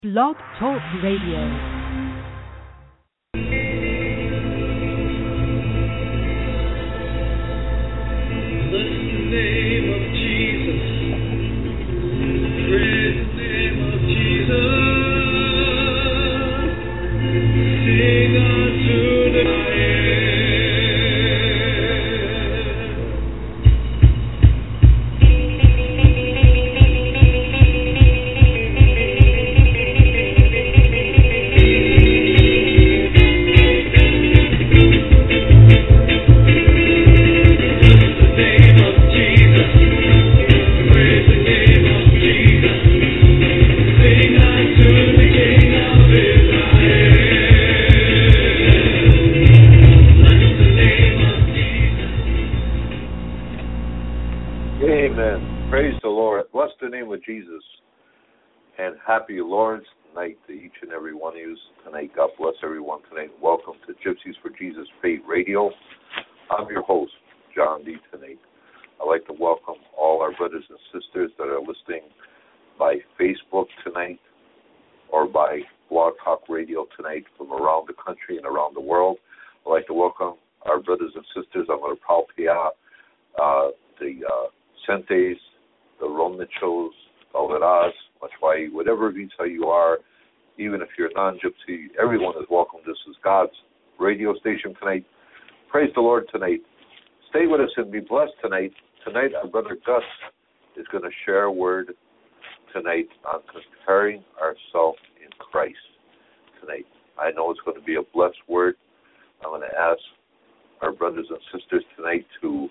Blog Talk Radio. Jesus, and happy Lord's night to each and every one of you tonight. God bless everyone tonight. Welcome to Gypsies for Jesus Faith Radio. I'm your host, John D. Tonight. I'd like to welcome all our brothers and sisters that are listening by Facebook tonight or by Blog Talk Radio tonight from around the country and around the world. I'd like to welcome our brothers and sisters. I'm going to Palpia, the Sentes, the Romnichos, Alveraz, Machwai, whatever visa you are, even if you're non-Gypsy, everyone is welcome. This is God's radio station tonight. Praise the Lord tonight. Stay with us and be blessed tonight. Tonight, our brother Gus is going to share a word tonight on comparing ourselves in Christ tonight. I know it's going to be a blessed word. I'm going to ask our brothers and sisters tonight to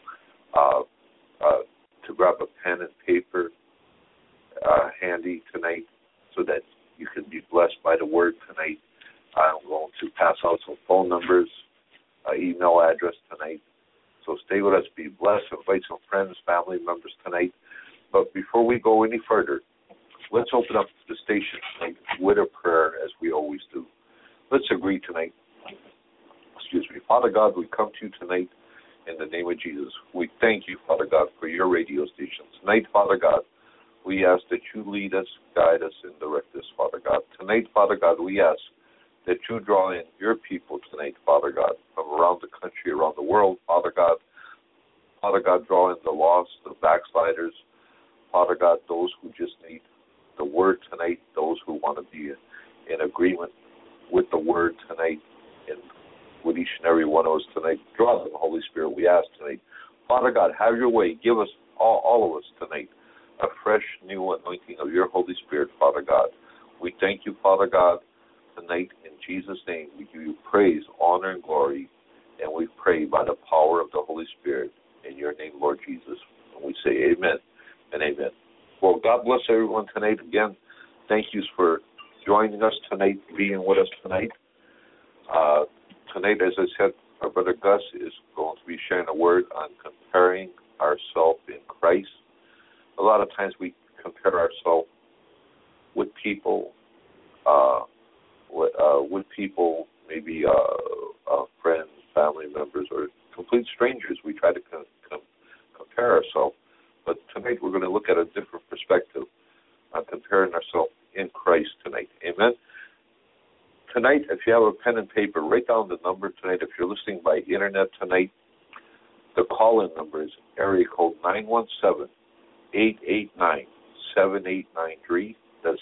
grab a pen and paper handy tonight so that you can be blessed by the word tonight. I'm going to pass out some phone numbers, email address tonight. So stay with us, be blessed, invite some friends, family members tonight. But before we go any further, let's open up the station tonight with a prayer as we always do. Let's agree tonight. Excuse me. Father God, we come to you tonight in the name of Jesus. We thank you, Father God, for your radio station. Tonight, Father God, we ask that you lead us, guide us, and direct us, Father God. Tonight, Father God, we ask that you draw in your people tonight, Father God, from around the country, around the world, Father God. Father God, draw in the lost, the backsliders, Father God, those who just need the word tonight, those who want to be in agreement with the word tonight, and with each and every one of us tonight. Draw them, Holy Spirit, we ask tonight. Father God, have your way. Give us, all of us tonight, a fresh, new anointing of your Holy Spirit, Father God. We thank you, Father God, tonight in Jesus' name. We give you praise, honor, and glory, and we pray by the power of the Holy Spirit in your name, Lord Jesus. And we say amen and amen. Well, God bless everyone tonight. Again, thank you for joining us tonight, being with us tonight. Tonight, as I said, our brother Gus is going to be sharing a word on comparing ourselves in Christ. A lot of times we compare ourselves with people, maybe friends, family members, or complete strangers. We try to compare ourselves. But tonight we're going to look at a different perspective on comparing ourselves in Christ tonight. Amen. Tonight, if you have a pen and paper, write down the number tonight. If you're listening by internet tonight, the call-in number is area code 917-889-7893. That's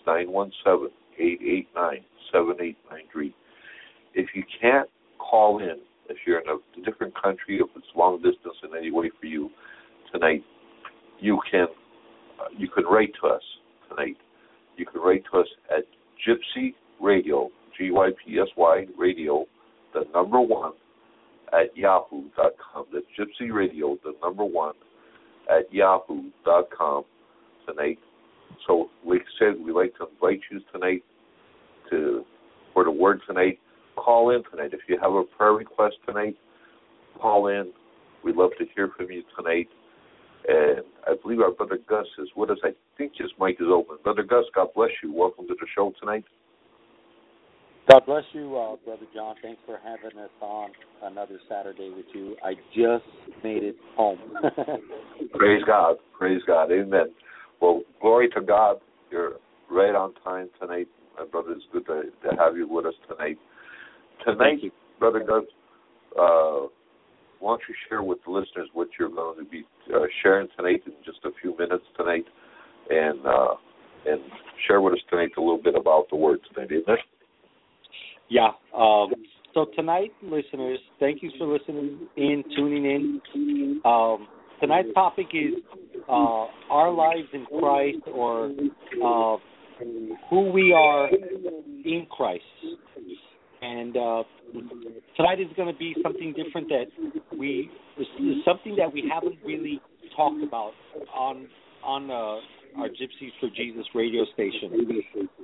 917-889-7893. If you can't call in, if you're in a different country, if it's long distance in any way for you tonight, you can write to us tonight. You can write to us at Gypsy Radio, GYPSY Radio, the number 1 at yahoo.com. That's Gypsy Radio, the number 1 at yahoo.com tonight. So, like I said, we'd like to invite you tonight for the word tonight. Call in tonight. If you have a prayer request tonight, call in. We'd love to hear from you tonight. And I believe our brother Gus is with us. I think his mic is open. Brother Gus, God bless you. Welcome to the show tonight. God bless you, Brother John. Thanks for having us on another Saturday with you. I just made it home. Praise God. Praise God. Amen. Well, glory to God. You're right on time tonight. My brother, it's good to have you with us tonight. Tonight, Brother Gus, why don't you share with the listeners what you're going to be sharing tonight in just a few minutes tonight, and share with us tonight a little bit about the Word tonight, isn't it? Yeah. So tonight, listeners, thank you for listening in, tuning in. Tonight's topic is our lives in Christ, or who we are in Christ. And tonight is going to be something different something that we haven't really talked about on our Gypsies for Jesus radio station.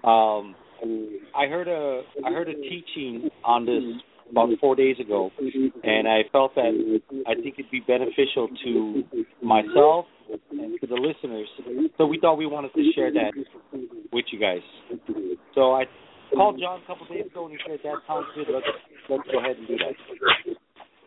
I heard a teaching on this about 4 days ago, and I felt that I think it'd be beneficial to myself and to the listeners. So we thought we wanted to share that with you guys. So I called John a couple of days ago, and he said, that sounds good. Let's go ahead and do that.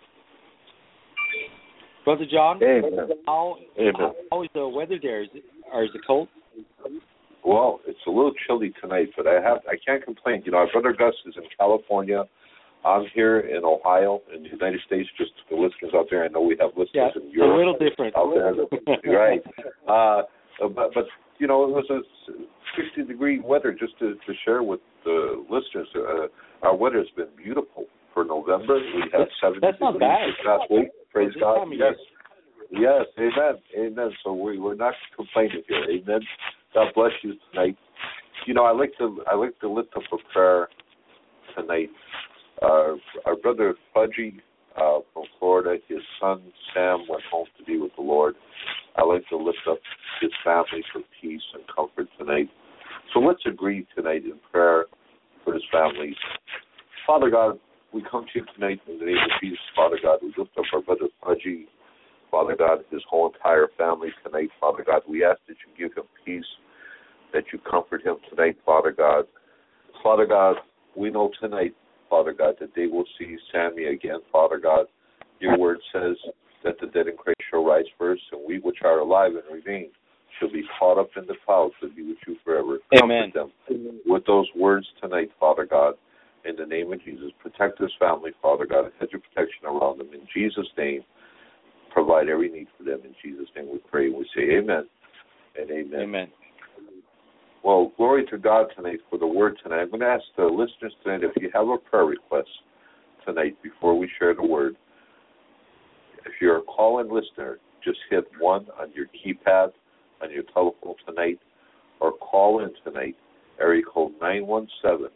Brother John, how is the weather there? Is it cold? Well, it's a little chilly tonight, but I can't complain. You know, our brother Gus is in California. I'm here in Ohio, in the United States. Just the listeners out there, I know we have listeners in Europe. A little different. Out there, right? But you know, it was a 60-degree weather. Just to share with the listeners, our weather has been beautiful for November. We had 70 That's not bad. last week. Praise God. Yes, amen. So we're not complaining here. Amen. God bless you tonight. You know, I like to lift up a prayer tonight. Our brother Fudgy from Florida, his son Sam went home to be with the Lord. I like to lift up his family for peace and comfort tonight. So let's agree tonight in prayer for his family. Father God, we come to you tonight in the name of Jesus. Father God, we lift up our brother Fudgy. Father God, his whole entire family tonight. Father God, we ask that you give him peace, that you comfort him tonight, Father God. Father God, we know tonight, Father God, that they will see Sammy again, Father God. Your word says that the dead in Christ shall rise first, and we which are alive and remain shall be caught up in the clouds to be with you forever. Amen. Comfort them with those words tonight, Father God. In the name of Jesus, protect this family, Father God, and hedge your protection around them. In Jesus' name, provide every need for them. In Jesus' name we pray. We say amen and amen. Amen. Well, glory to God tonight for the word tonight. I'm going to ask the listeners tonight if you have a prayer request tonight before we share the word. If you're a call-in listener, just hit 1 on your keypad on your telephone tonight, or call in tonight, area code 917-889-7893.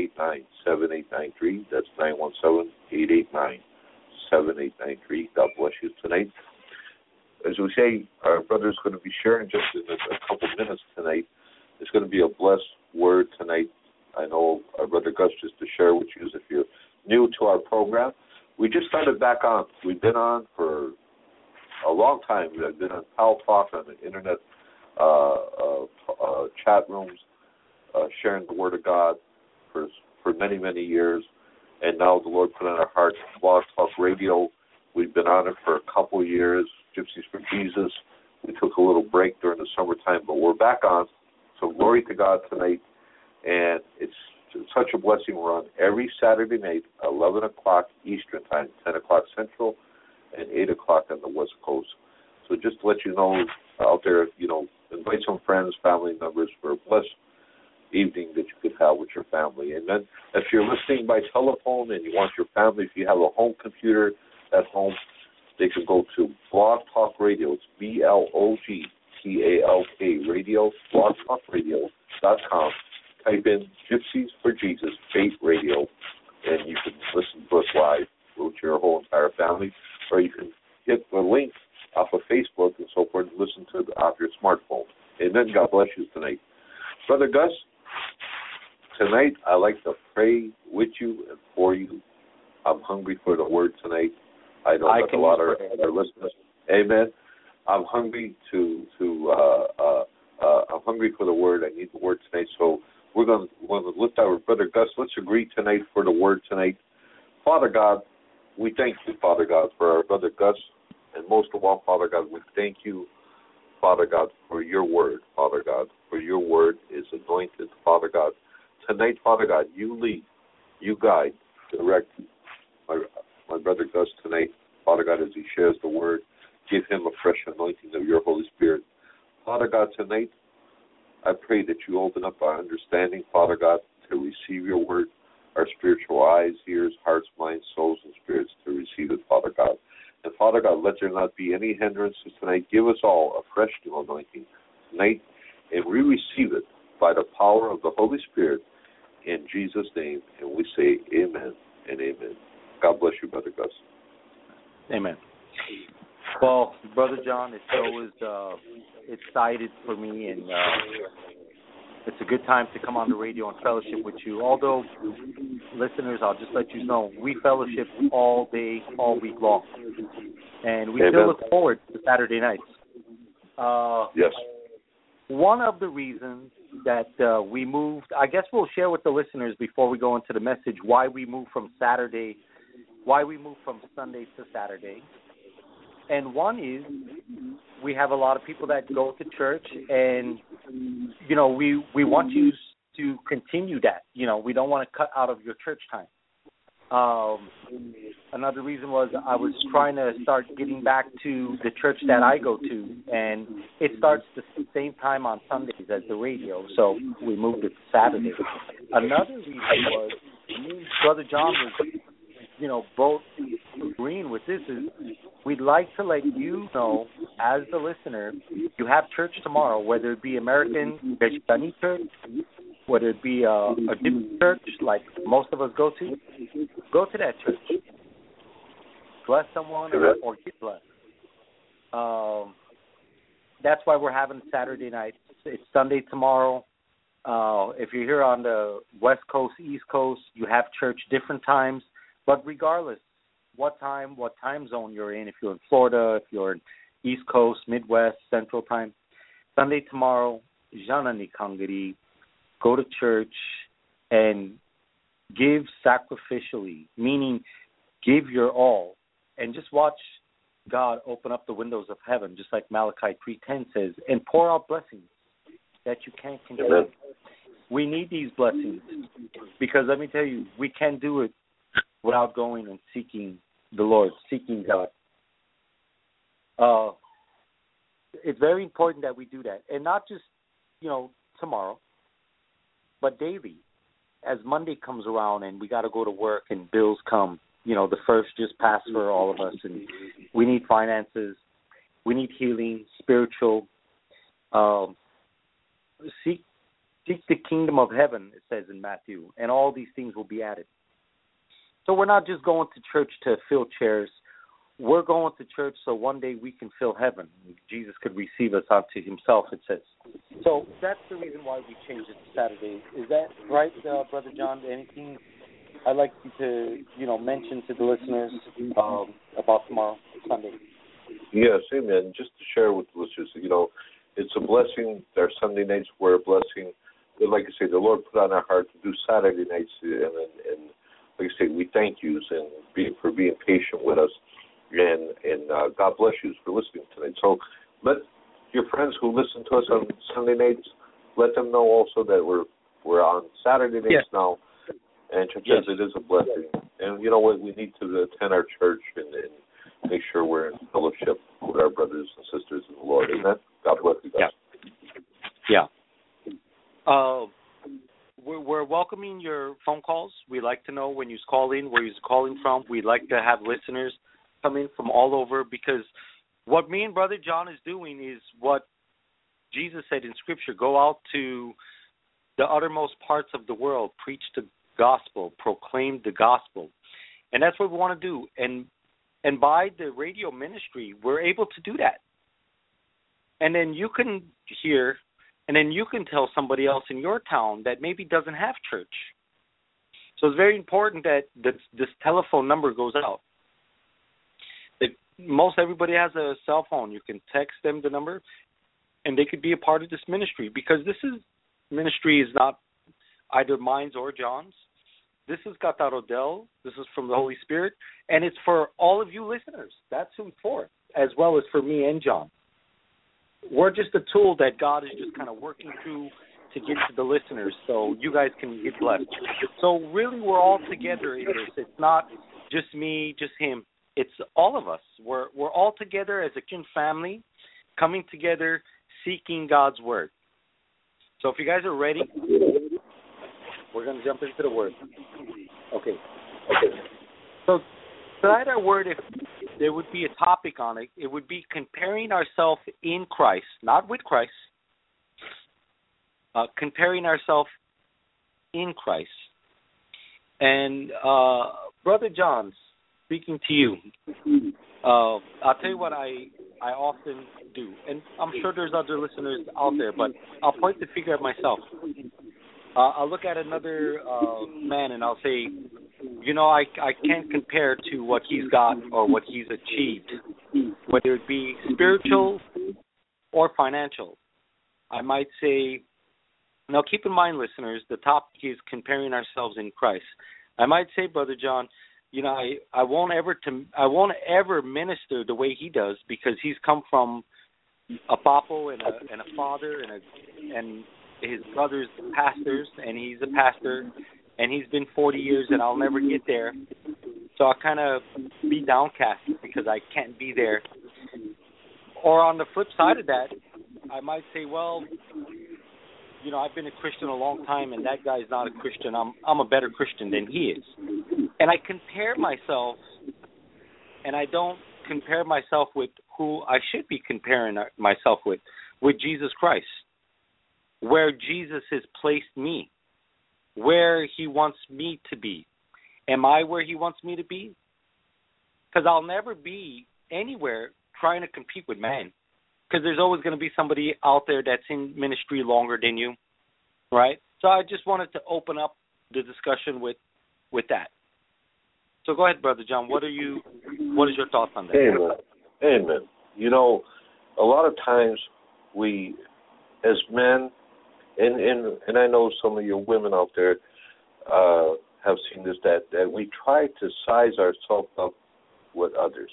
That's 917-889-7893. God bless you tonight. As we say, our brother's going to be sharing just in a couple minutes tonight. It's going to be a blessed word tonight. I know our brother Gus just to share with you, if you're new to our program, we just started back on. We've been on for a long time. We've been on Pal Talk on the internet chat rooms, sharing the Word of God for many, many years. And now the Lord put on our hearts Blog Talk Radio. We've been on it for a couple of years, Gypsies for Jesus. We took a little break during the summertime, but we're back on. So glory to God tonight. And it's such a blessing. We're on every Saturday night, 11 o'clock Eastern Time, 10 o'clock Central, and 8 o'clock on the West Coast. So just to let you know out there, you know, invite some friends, family members for a blessed evening that you could have with your family. And then if you're listening by telephone and you want your family, if you have a home computer at home, they can go to Blog Talk Radio. It's BLOGTALK Radio, blogtalkradio.com. Type in Gypsies for Jesus, Faith Radio, and you can listen to us live with your whole entire family, or you can get the link off of Facebook and so forth and listen to it off your smartphone. Amen. God bless you tonight. Brother Gus, tonight I like to pray with you and for you. I'm hungry for the word tonight. I know that a lot of our listeners. Amen. I'm hungry I'm hungry for the word. I need the word tonight. So we're going to lift our brother Gus. Let's agree tonight for the word tonight. Father God, we thank you, Father God, for our brother Gus. And most of all, Father God, we thank you, Father God, for your word, Father God. For your word is anointed, Father God. tonight, Father God, you lead, you guide, direct my brother Gus tonight, Father God, as he shares the word. Give him a fresh anointing of your Holy Spirit. Father God, tonight, I pray that you open up our understanding, Father God, to receive your word, our spiritual eyes, ears, hearts, minds, souls, and spirits to receive it, Father God. And Father God, let there not be any hindrances tonight. Give us all a fresh new anointing tonight, and we receive it by the power of the Holy Spirit in Jesus' name. And we say amen and amen. God bless you, Brother Gus. Amen. Well, Brother John, it's always excited for me, and it's a good time to come on the radio and fellowship with you. Although, listeners, I'll just let you know, we fellowship all day, all week long. And we still look forward to Saturday nights. Yes. One of the reasons that we moved, I guess we'll share with the listeners before we go into the message why we moved from Sunday to Saturday. And one is we have a lot of people that go to church, and, you know, we want you to continue that. You know, we don't want to cut out of your church time. Another reason was I was trying to start getting back to the church that I go to, and it starts the same time on Sundays as the radio, so we moved it to Saturday. Another reason was me and Brother John was, you know, both agreeing with this is we'd like to let you know, as the listener, you have church tomorrow, whether it be American Mexicani church, whether it be a different church like most of us go to that church. Bless someone or get blessed. That's why we're having Saturday night. It's Sunday tomorrow. If you're here on the West Coast, East Coast, you have church different times. But regardless, what time zone you're in, if you're in Florida, if you're in East Coast, Midwest, Central Time, Sunday tomorrow, Jana Nikangiri, go to church and give sacrificially, meaning give your all, and just watch God open up the windows of heaven, just like Malachi 3:10 says, and pour out blessings that you can't contain. We need these blessings because let me tell you, we can't do it without going and seeking the Lord, seeking God. It's very important that we do that, and not just, you know, tomorrow, but daily. As Monday comes around and we got to go to work and bills come, you know, the first just passed for all of us, and we need finances, we need healing, spiritual. Seek the kingdom of heaven, it says in Matthew, and all these things will be added. So we're not just going to church to fill chairs. We're going to church so one day we can fill heaven. Jesus could receive us unto himself, it says. So that's the reason why we changed it to Saturday. Is that right, Brother John? Anything I'd like you to, you know, mention to the listeners about tomorrow, Sunday? Yes, amen. Just to share with the listeners, you know, it's a blessing. Our Sunday nights were a blessing. But like I say, the Lord put on our heart to do Saturday nights, and like I say, we thank you for being patient with us, and God bless you for listening tonight. So let your friends who listen to us on Sunday nights, let them know also that we're on Saturday nights now, and because it is a blessing. And you know what, we need to attend our church and make sure we're in fellowship with our brothers and sisters in the Lord. Amen. God bless you guys. Yeah. We're welcoming your phone calls. We'd like to know when you call in, where you're calling from. We'd like to have listeners come in from all over, because what me and Brother John is doing is what Jesus said in Scripture: go out to the uttermost parts of the world, preach the gospel, proclaim the gospel. And that's what we want to do. And by the radio ministry, we're able to do that. And then you can hear, and then you can tell somebody else in your town that maybe doesn't have church. So it's very important that this telephone number goes out. Most everybody has a cell phone. You can text them the number, and they could be a part of this ministry, because this ministry is not either mine or John's. This is Qatar Odell. This is from the Holy Spirit, and it's for all of you listeners. That's who it's for, as well as for me and John. We're just a tool that God is just kind of working through to get to the listeners so you guys can get blessed. So really, we're all together in this. It's not just me, just him. It's all of us. We're all together as a Christian family, coming together, seeking God's word. So if you guys are ready, we're going to jump into the word. Okay. So tonight our word, if there would be a topic on it, it would be comparing ourselves in Christ, not with Christ, comparing ourselves in Christ. And Brother John, speaking to you, I'll tell you what I often do, and I'm sure there's other listeners out there, but I'll point the finger at myself. I'll look at another man and I'll say, I can't compare to what he's got or what he's achieved, whether it be spiritual or financial. I might say, now keep in mind, listeners, the topic is comparing ourselves in Christ. I might say, Brother John, I won't ever minister the way he does because he's come from a papa and a father and his brother's pastors, and he's a pastor, and he's been 40 years, and I'll never get there. So I'll kind of be downcast because I can't be there. Or on the flip side of that, I might say, well, I've been a Christian a long time, and that guy's not a Christian. I'm a better Christian than he is. And I compare myself, and I don't compare myself with who I should be comparing myself with Jesus Christ, where Jesus has placed me, where he wants me to be. Am I where he wants me to be? Because I'll never be anywhere trying to compete with man, because there's always going to be somebody out there that's in ministry longer than you, right? So I just wanted to open up the discussion with that. So go ahead, Brother John. What is your thoughts on that? Amen. A lot of times we, as men, and I know some of your women out there have seen this, that we try to size ourselves up with others.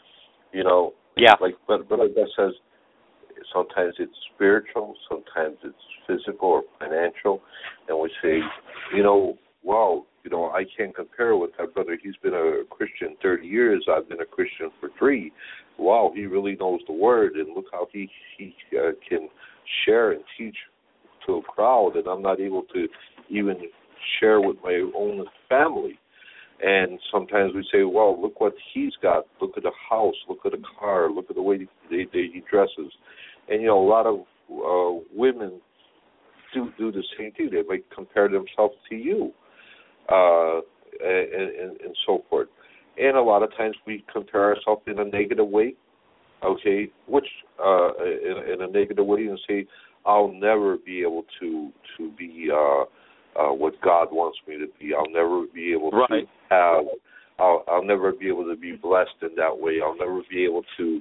Yeah. Like Brother Beth says, sometimes it's spiritual, sometimes it's physical or financial, and we say, wow, I can't compare with that brother. He's been a Christian 30 years. I've been a Christian for 3. Wow, he really knows the word, and look how he can share and teach to a crowd, and I'm not able to even share with my own family. And sometimes we say, well, look what he's got. Look at the house. Look at the car. Look at the way he dresses. And, a lot of women do the same thing. They might compare themselves to you and so forth. And a lot of times we compare ourselves in a negative way, okay, which in a negative way, and say, I'll never be able to be what God wants me to be. I'll never be able to have. I'll never be able to be blessed in that way. I'll never be able to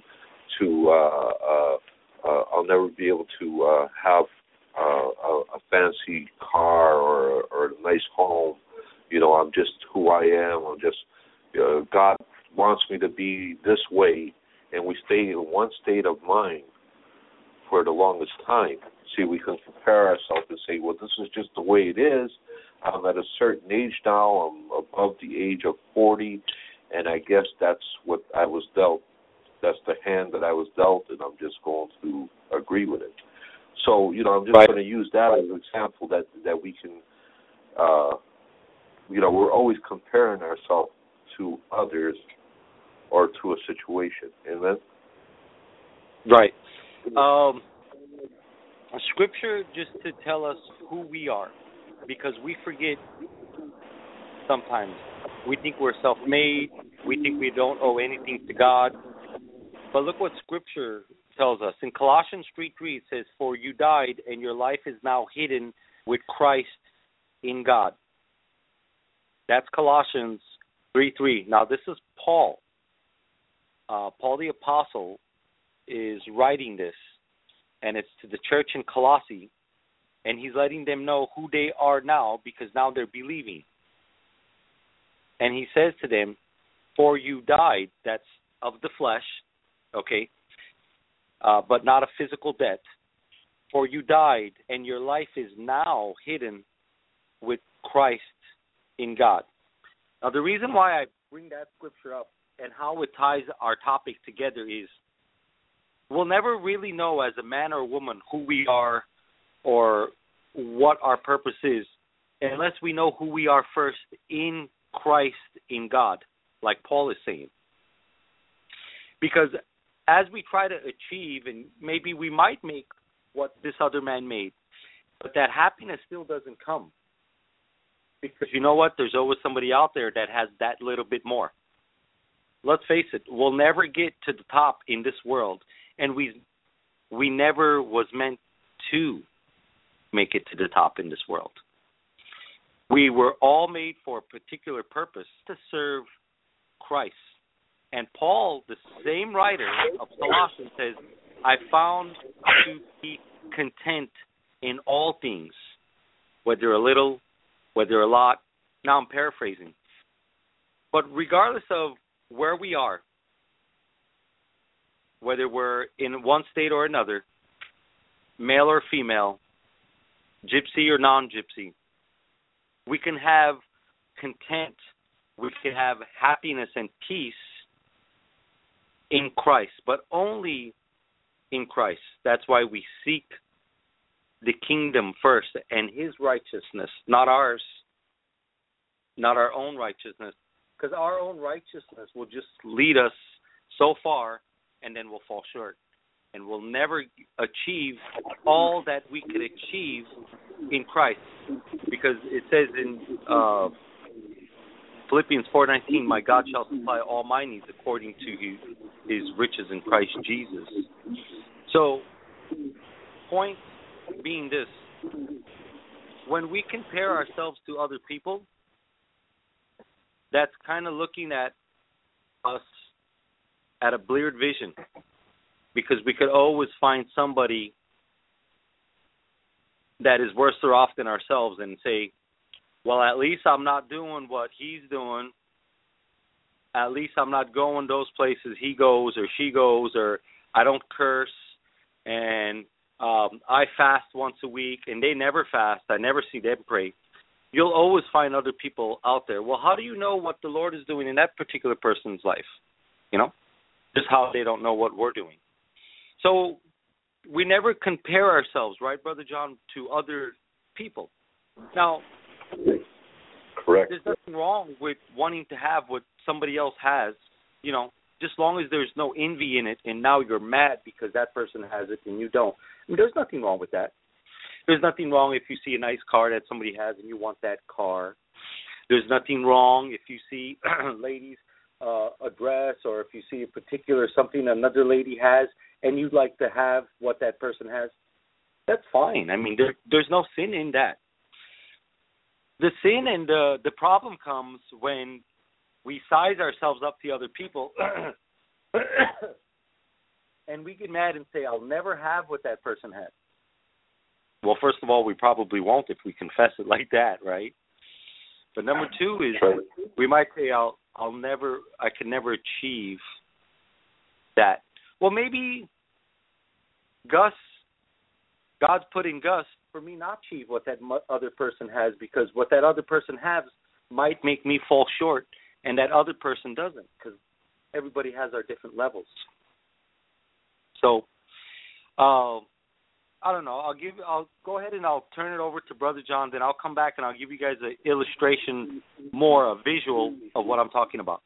I'll never be able to have a fancy car or a nice home. I'm just who I am. I'm just God wants me to be this way, and we stay in one state of mind for the longest time. See, we can compare ourselves and say, well, this is just the way it is. I'm at a certain age now. I'm above the age of 40, and I guess that's what I was dealt. That's the hand that I was dealt, and I'm just going to agree with it. So, I'm just going to use that as an example that we can, we're always comparing ourselves to others or to a situation. Amen? Right. Scripture just to tell us who we are, because we forget sometimes. We think we're self-made. We think we don't owe anything to God. But look what Scripture tells us. In Colossians 3:3, it says, "For you died, and your life is now hidden with Christ in God." That's Colossians 3:3. Now, this is Paul. Paul the Apostle is writing this, and it's to the church in Colossae, and he's letting them know who they are now, because now they're believing. And he says to them, "For you died," that's of the flesh, okay, but not a physical death. For you died, and your life is now hidden with Christ in God. Now, the reason why I bring that scripture up and how it ties our topic together is we'll never really know as a man or woman who we are or what our purpose is unless we know who we are first in Christ in God, like Paul is saying. Because as we try to achieve, and maybe we might make what this other man made, but that happiness still doesn't come. Because you know what? There's always somebody out there that has that little bit more. Let's face it, we'll never get to the top in this world, and we never was meant to make it to the top in this world. We were all made for a particular purpose, to serve Christ. And Paul, the same writer of Colossians, says, I found to be content in all things, whether a little, whether a lot. Now I'm paraphrasing. But regardless of where we are, whether we're in one state or another, male or female, gypsy or non-gypsy, we can have content, we can have happiness and peace in Christ, but only in Christ. That's why we seek the kingdom first and his righteousness, not ours, not our own righteousness, because our own righteousness will just lead us so far and then we'll fall short. And we'll never achieve all that we could achieve in Christ. Because it says in Philippians 4:19, my God shall supply all my needs according to his riches in Christ Jesus. So, point being this, when we compare ourselves to other people, that's kind of looking at us at a bleared vision. Because we could always find somebody that is worse off than ourselves and say, well, at least I'm not doing what he's doing. At least I'm not going those places he goes or she goes, or I don't curse, and I fast once a week, and they never fast. I never see them pray. You'll always find other people out there. Well, how do you know what the Lord is doing in that particular person's life? You know, just how they don't know what we're doing. So we never compare ourselves, right, Brother John, to other people. Now, correct. There's nothing wrong with wanting to have what somebody else has, you know, just long as there's no envy in it and now you're mad because that person has it and you don't. I mean, there's nothing wrong with that. There's nothing wrong if you see a nice car that somebody has and you want that car. There's nothing wrong if you see ladies a dress, or if you see a particular something another lady has and you'd like to have what that person has. That's fine. I mean, there's no sin in that. The sin and the problem comes when we size ourselves up to other people and we get mad and say, I'll never have what that person has. Well, first of all, we probably won't if we confess it like that, right? But number two is we might say, I can never achieve that. Well, maybe God's put in Gus for me not achieve what that other person has, because what that other person has might make me fall short, and that other person doesn't, because everybody has our different levels. So, I don't know. I'll go ahead and I'll turn it over to Brother John. Then I'll come back and I'll give you guys an illustration, more a visual of what I'm talking about.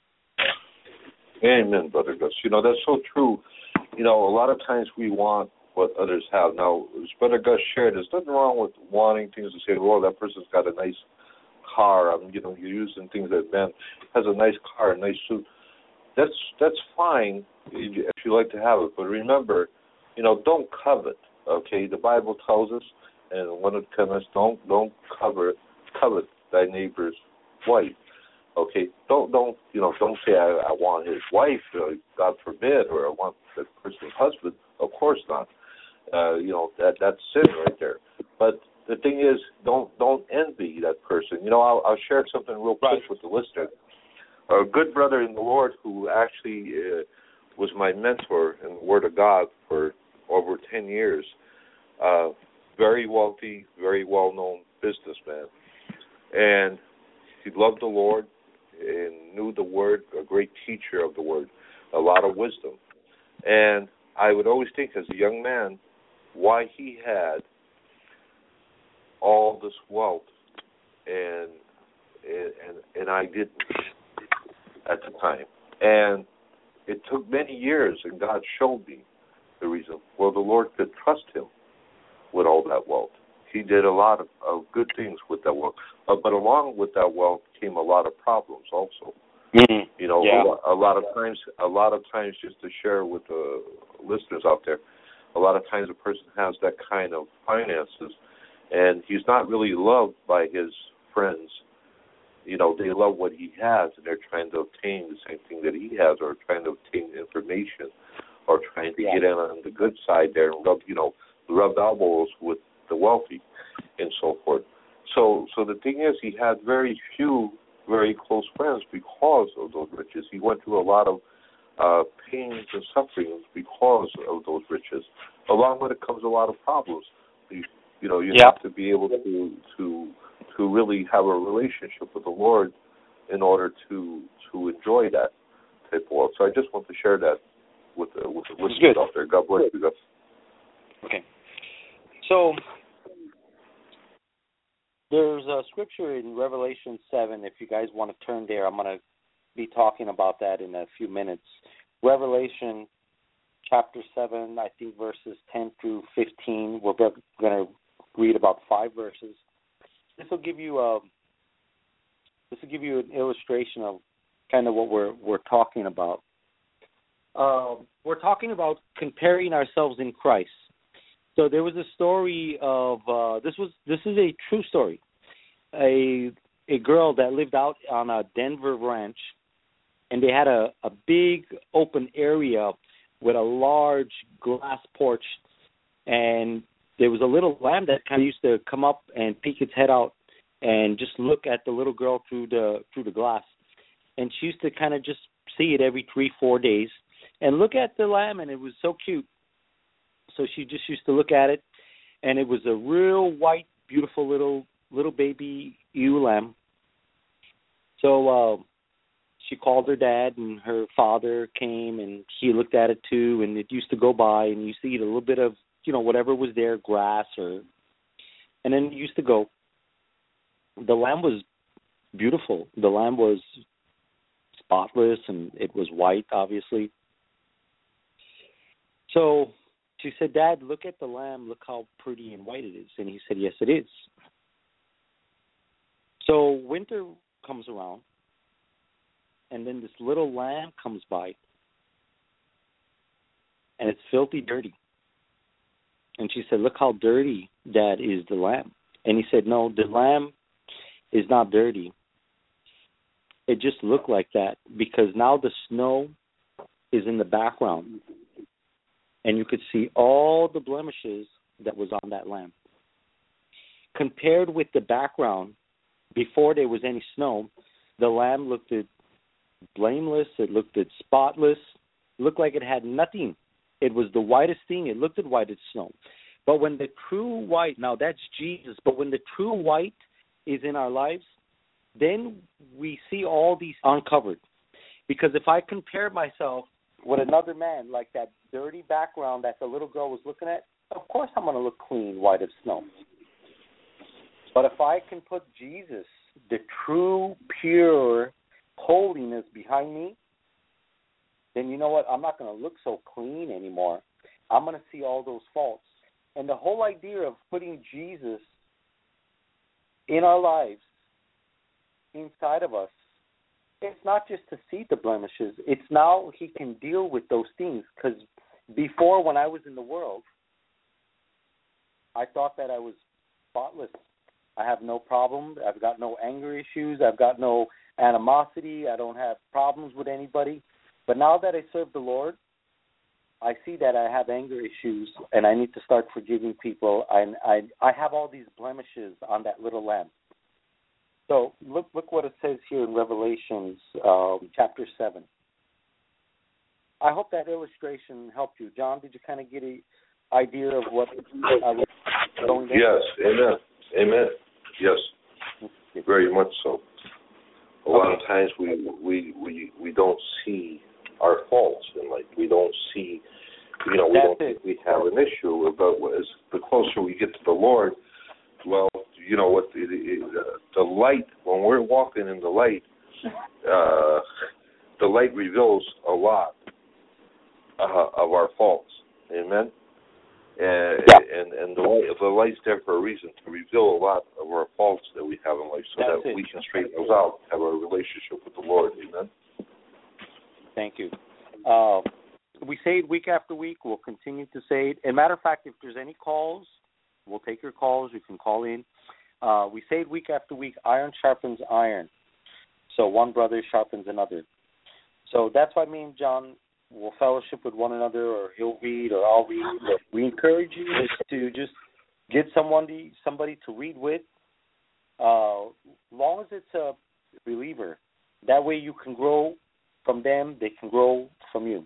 Amen, Brother Gus. You know, that's so true. You know, a lot of times we want what others have. Now, as Brother Gus shared, there's nothing wrong with wanting things to say, well, that person's got a nice car. You know, you're using things that man has a nice car, a nice suit. That's fine if you like to have it. But remember, you know, don't covet. Okay, the Bible tells us, and when it comes, don't covet thy neighbor's wife. Okay, don't say I want his wife, God forbid, or I want that person's husband. Of course not. You know, that's sin right there. But the thing is, don't envy that person. You know, I'll share something real quick with the listener. A good brother in the Lord who actually was my mentor in the Word of God for over 10 years. very wealthy, very well-known businessman. And he loved the Lord and knew the Word, a great teacher of the Word, a lot of wisdom. And I would always think as a young man why he had all this wealth and I didn't at the time. And it took many years, and God showed me the reason. Well, the Lord could trust him with all that wealth. He did a lot of good things with that wealth. But along with that wealth came a lot of problems also. Mm-hmm. You know, yeah. a lot of times, just to share with the listeners out there, a lot of times a person has that kind of finances, and he's not really loved by his friends. You know, they love what he has, and they're trying to obtain the same thing that he has, or trying to obtain information, or trying to get in on the good side there and rub elbows with the wealthy and so forth. So the thing is, he had very few very close friends because of those riches. He went through a lot of pains and sufferings because of those riches. Along with it comes a lot of problems. You have to be able to really have a relationship with the Lord in order to enjoy that type of wealth. So I just want to share that with the listeners out there. God bless you guys. Okay. So there's a scripture in Revelation 7. If you guys want to turn there, I'm going to be talking about that in a few minutes. Revelation chapter 7, I think verses 10 through 15. We're going to read about 5 verses. This will give you an illustration of kind of what we're talking about. We're talking about comparing ourselves in Christ. So there was a story of this is a true story. A girl that lived out on a Denver ranch, and they had a big open area with a large glass porch, and there was a little lamb that kind of used to come up and peek its head out and just look at the little girl through the glass. And she used to kind of just see it every 3-4 days and look at the lamb, and it was so cute. So she just used to look at it, and it was a real white, beautiful little baby ewe lamb. So she called her dad, and her father came, and he looked at it too, and it used to go by, and you used to eat a little bit of, whatever was there, grass, and then it used to go. The lamb was beautiful. The lamb was spotless, and it was white, obviously. So she said, "Dad, look at the lamb. Look how pretty and white it is." And he said, "Yes, it is." So winter comes around, and then this little lamb comes by, and it's filthy dirty. And she said, "Look how dirty, Dad, is the lamb." And he said, "No, the lamb is not dirty. It just looked like that because now the snow is in the background, and you could see all the blemishes that was on that lamb. Compared with the background, before there was any snow, the lamb looked blameless. It looked spotless. It looked like it had nothing. It was the whitest thing. It looked white as snow. But when the true white, now that's Jesus, but when the true white is in our lives, then we see all these uncovered. Because if I compare myself with another man, like that dirty background that the little girl was looking at, of course I'm going to look clean, white as snow. But if I can put Jesus, the true, pure holiness behind me, then you know what? I'm not going to look so clean anymore. I'm going to see all those faults. And the whole idea of putting Jesus in our lives, inside of us, it's not just to see the blemishes. It's now he can deal with those things. Because before, when I was in the world, I thought that I was spotless. I have no problem. I've got no anger issues. I've got no animosity. I don't have problems with anybody. But now that I serve the Lord, I see that I have anger issues, and I need to start forgiving people. I have all these blemishes on that little lamb. So look what it says here in Revelations chapter 7. I hope that illustration helped you. John, did you kind of get idea of what was going on? Yes, amen. Amen. Yes, very much so. A lot of times we don't see our faults in life. We don't see, we don't think we have an issue. But as the closer we get to the Lord, well, what the light, when we're walking in the light reveals a lot of our faults. Amen. And the light's there for a reason, to reveal a lot of our faults that we have in life, so that we can straighten those out, have a relationship with the Lord. Amen. Thank you. We say it week after week. We'll continue to say it. As a matter of fact, if there's any calls, we'll take your calls. You can call in. We say it week after week. Iron sharpens iron. So one brother sharpens another. So that's why me and John will fellowship with one another, or he'll read, or I'll read. We encourage you to just get somebody to read with, long as it's a believer. That way you can grow from them, they can grow from you.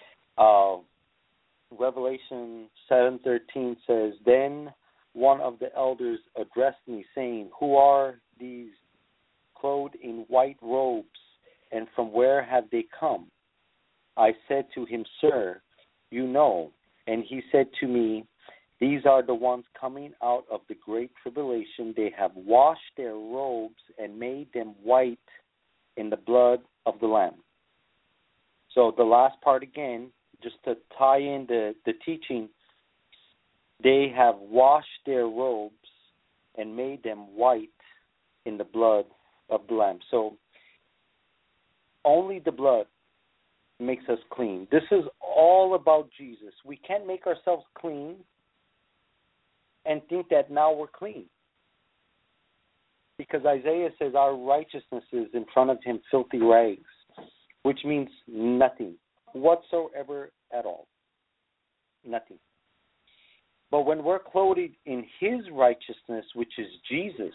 Revelation 7:13 says, "Then one of the elders addressed me, saying, 'Who are these clothed in white robes, and from where have they come?' I said to him, 'Sir, you know.' And he said to me, 'These are the ones coming out of the great tribulation. They have washed their robes and made them white in the blood of the Lamb.'" So the last part again, just to tie in the teaching, they have washed their robes and made them white in the blood of the Lamb. So only the blood makes us clean. This is all about Jesus. We can't make ourselves clean and think that now we're clean. Because Isaiah says our righteousness is in front of him filthy rags, which means nothing whatsoever at all. Nothing. But when we're clothed in his righteousness, which is Jesus,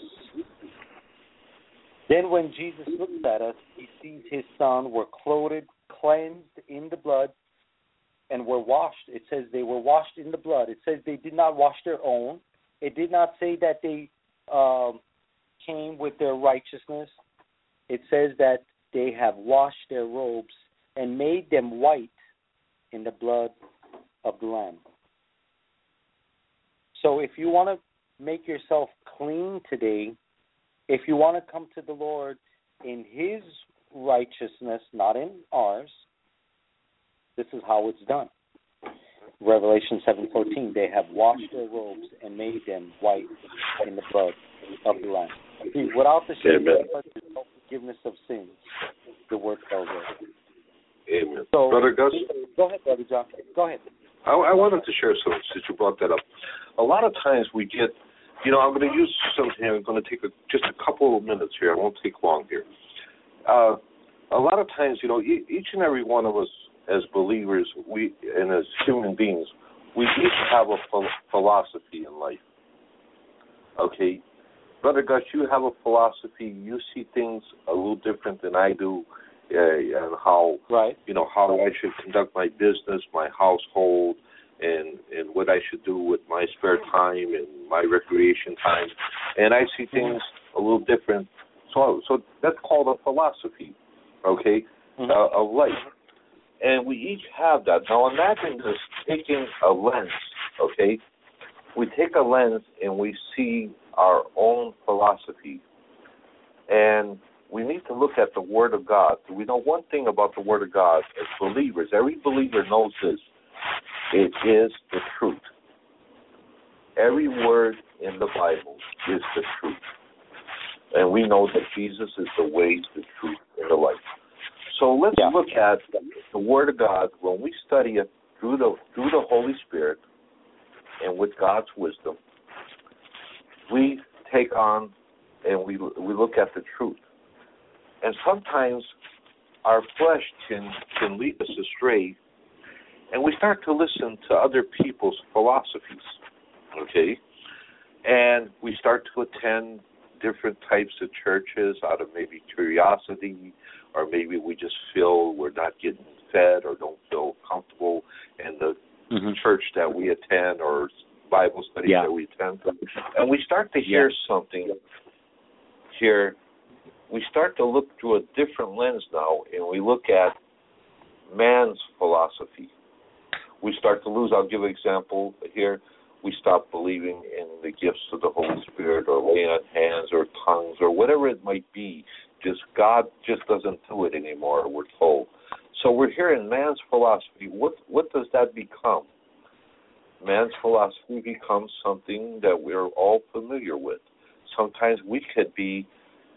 then when Jesus looks at us, he sees his son. We're clothed, cleansed in the blood, and we're washed. It says they were washed in the blood. It says they did not wash their own. It did not say that they came with their righteousness. It says that they have washed their robes and made them white in the blood of the Lamb. So if you want to make yourself clean today, if you want to come to the Lord in his righteousness, not in ours, this is how it's done. Revelation 7:14, they have washed their robes and made them white in the blood of the Lamb. See, without the shame of blood, there's no forgiveness of sins. The word tells us. Amen. So, Brother Gus? Go ahead, Brother John. Go ahead. I wanted to share something since you brought that up. A lot of times we get, I'm going to use something here. I'm going to take just a couple of minutes here. I won't take long here. A lot of times, each and every one of us as believers, and as human beings, we each have a philosophy in life. Okay? Brother Gus, you have a philosophy. You see things a little different than I do, and how, right. How I should conduct my business, my household, and what I should do with my spare time and my recreation time. And I see things a little different. So that's called a philosophy, okay, of life. And we each have that. Now imagine this, taking a lens, okay? We take a lens and we see our own philosophy. And we need to look at the Word of God. We know one thing about the Word of God as believers. Every believer knows this. It is the truth. Every word in the Bible is the truth. And we know that Jesus is the way, the truth, and the life. So let's look at the Word of God when we study it through the Holy Spirit and with God's wisdom. We take on and we look at the truth. And sometimes our flesh can lead us astray, and we start to listen to other people's philosophies, okay? And we start to attend different types of churches out of maybe curiosity, or maybe we just feel we're not getting fed or don't feel comfortable, and church that we attend or Bible studies that we attend, and we start to hear something here. We start to look through a different lens now, and we look at man's philosophy. We start to lose. I'll give an example here. We stop believing in the gifts of the Holy Spirit or laying on hands or tongues or whatever it might be. Just God just doesn't do it anymore, we're told. So we're hearing man's philosophy. What does that become? Man's philosophy becomes something that we're all familiar with. Sometimes we could be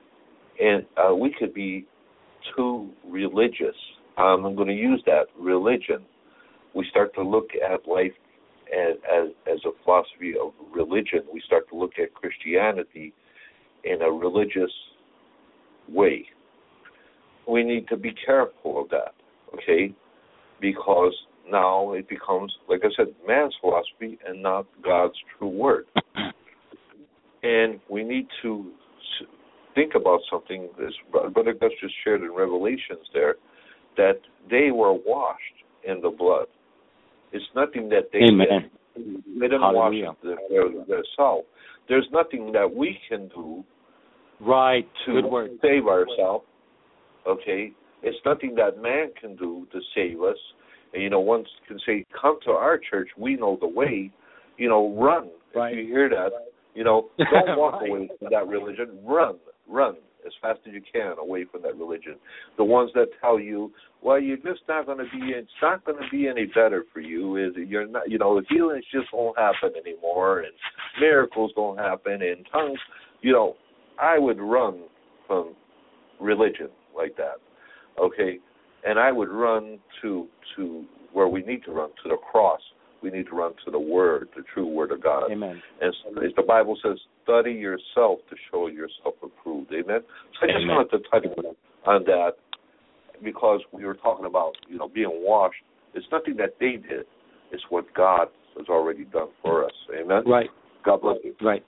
too religious. I'm going to use that, religion. We start to look at life as a philosophy of religion. We start to look at Christianity in a religious way. We need to be careful of that, okay? Because now it becomes, like I said, man's philosophy and not God's true word. And we need to think about something, this Brother Gus just shared in Revelations there, that they were washed in the blood. It's nothing that they did. They didn't wash themselves. There's nothing that we can do to save ourselves. Okay? It's nothing that man can do to save us. And, one can say, come to our church, we know the way. Run. If you hear that, don't walk away from that religion. Run as fast as you can away from that religion. The ones that tell you, well, you're just not going to be, it's not going to be any better for you. You're not, the healings just won't happen anymore, and miracles don't happen, and tongues. I would run from religion like that, okay? And I would run to where we need to run, to the cross. We need to run to the Word, the true Word of God. Amen. And as the Bible says, study yourself to show yourself approved. Amen? So I just wanted to touch on that because we were talking about, being washed. It's nothing that they did. It's what God has already done for us. Amen? Right. God bless you. Right.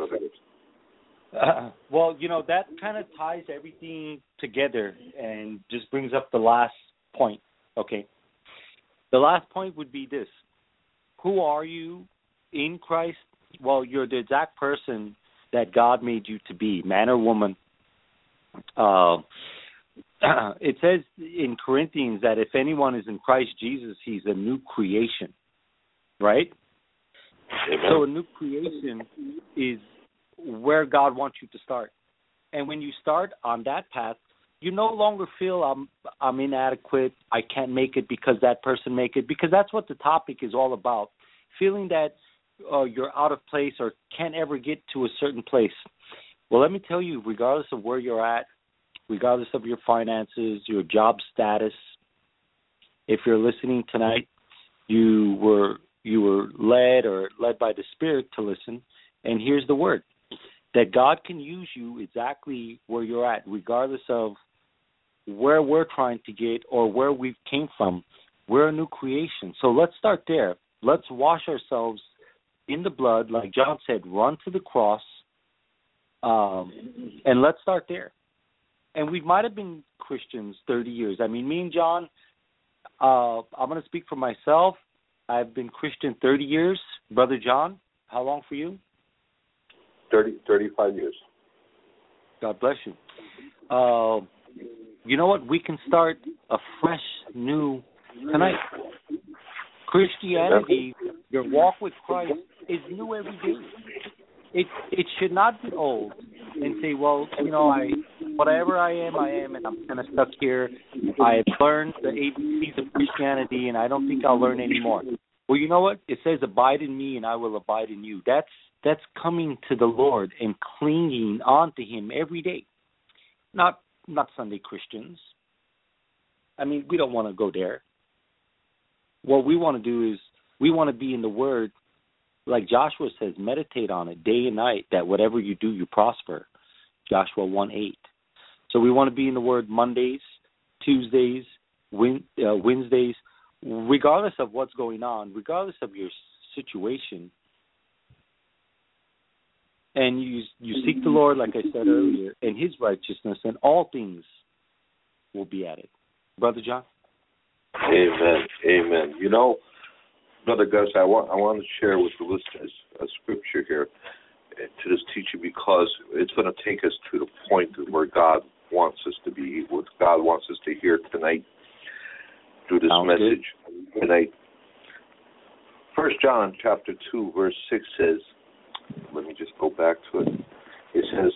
Well, that kind of ties everything together and just brings up the last point, okay? The last point would be this. Who are you in Christ? Well, you're the exact person that God made you to be, man or woman. It says in Corinthians that if anyone is in Christ Jesus, he's a new creation, right? Amen. So a new creation is where God wants you to start. And when you start on that path, you no longer feel I'm inadequate, I can't make it because that person make it, because that's what the topic is all about, feeling that you're out of place or can't ever get to a certain place. Well, let me tell you, regardless of where you're at, regardless of your finances, your job status, if you're listening tonight, you were led by the Spirit to listen, and here's the word, that God can use you exactly where you're at, regardless of where we're trying to get or where we came from. We're a new creation. So let's start there. Let's wash ourselves in the blood. Like John said, run to the cross, and let's start there. And we might have been Christians 30 years. I mean, me and John, I'm going to speak for myself. I've been Christian 30 years. Brother John, how long for you? 35 years. God bless you. You know what? We can start a fresh, new tonight. Christianity, your walk with Christ, is new every day. It should not be old and say, well, whatever I am, and I'm kind of stuck here. I've learned the ABCs of Christianity, and I don't think I'll learn any more. Well, you know what? It says, abide in me, and I will abide in you. That's coming to the Lord and clinging on to Him every day. Not Sunday Christians. I mean, we don't want to go there. What we want to do is we want to be in the Word, like Joshua says, meditate on it day and night, that whatever you do, you prosper. Joshua 1:8. So we want to be in the Word Mondays, Tuesdays, Wednesdays, regardless of what's going on, regardless of your situation. And you seek the Lord, like I said earlier, and His righteousness, and all things will be added. Brother John? Amen. Brother Gus, I want to share with the listeners a scripture here to this teaching, because it's going to take us to the point where God wants us to be, what God wants us to hear tonight through this message tonight. 1 John chapter 2, verse 6 says, let me just go back to it. It says,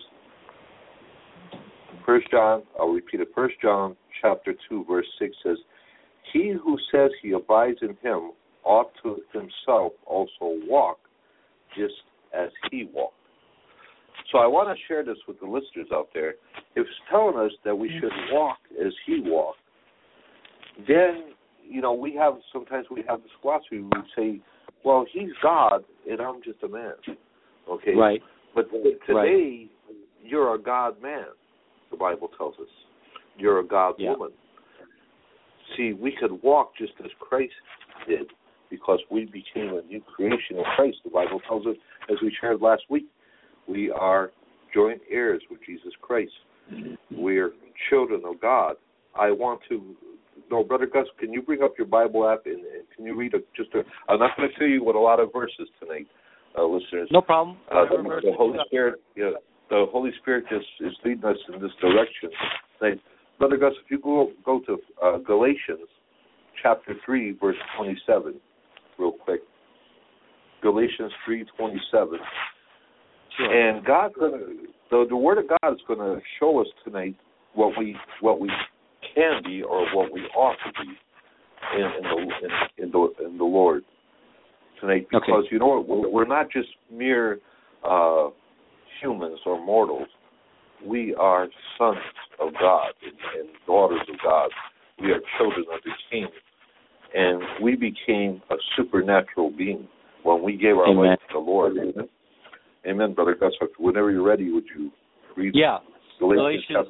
1 John, I'll repeat it, 1 John chapter 2, verse 6 says, he who says he abides in him ought to himself also walk just as he walked. So I want to share this with the listeners out there. If it's telling us that we should walk as he walked, then, sometimes we have this philosophy. We say, well, he's God and I'm just a man. Okay? Right. But today, you're a God man, the Bible tells us. You're a God woman. See, we could walk just as Christ did, because we became a new creation in Christ. The Bible tells us, as we shared last week, we are joint heirs with Jesus Christ. We're children of God. I want to know, Brother Gus, can you bring up your Bible app and can you read I'm not going to tell you with a lot of verses tonight, listeners. No problem. The Holy Spirit, the Holy Spirit just is leading us in this direction. Brother Gus, if you go to Galatians chapter 3, verse 27, real quick. Galatians 3:27. Sure. And God's the Word of God is going to show us tonight what we can be, or what we ought to be in the Lord tonight. Because you know what, we're not just mere humans or mortals. We are sons of God and daughters of God. We are children of the King. And we became a supernatural being when we gave our life to the Lord. Amen. Amen, Brother Gus. Whenever you're ready, would you read Galatians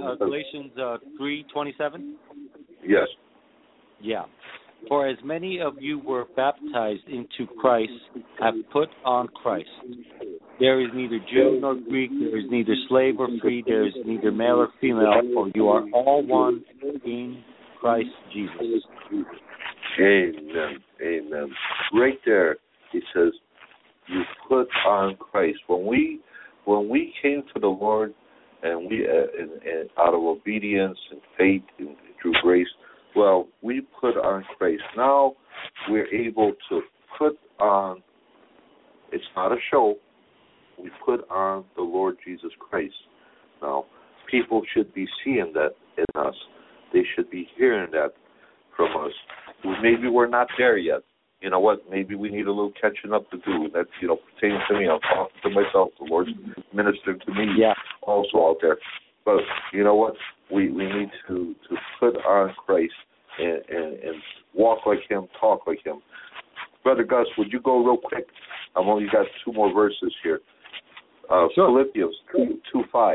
3:27? Yes. Yeah. For as many of you were baptized into Christ have put on Christ. There is neither Jew nor Greek, there is neither slave or free, there is neither male or female, for you are all one in Christ Jesus. Amen. Amen. Right there, he says, you put on Christ. When we came to the Lord, and we and out of obedience and faith and through grace, well, we put on Christ. Now we're able to put on. It's not a show. We put on the Lord Jesus Christ. Now, people should be seeing that in us. They should be hearing that from us. Maybe we're not there yet. You know what? Maybe we need a little catching up to do. That's, pertaining to me. I'm talking to myself. The Lord's ministering to me also out there. But you know what? We need to put on Christ and walk like him, talk like him. Brother Gus, would you go real quick? I've only got two more verses here. Sure. Philippians 2:5.